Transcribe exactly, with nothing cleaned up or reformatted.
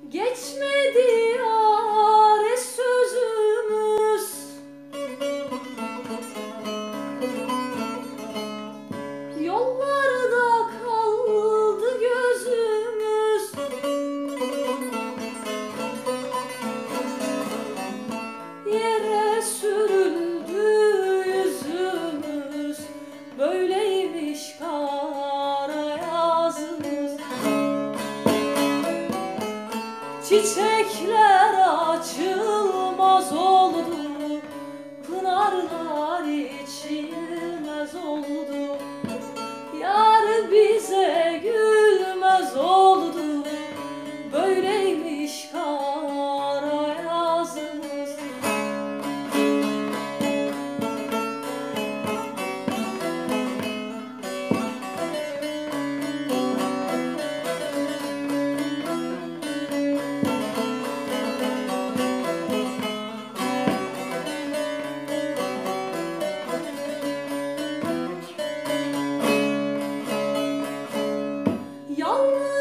Geçmedi yâre sözümüz, yollarda kaldı gözümüz. Yere sürüldü yüzümüz, böyleymiş kara yazımız. Çiçekler açılmaz oldu, pınarlar içilmez oldu. Yar bize gülmez oldu, böyleymiş kara yazımız. Yalnız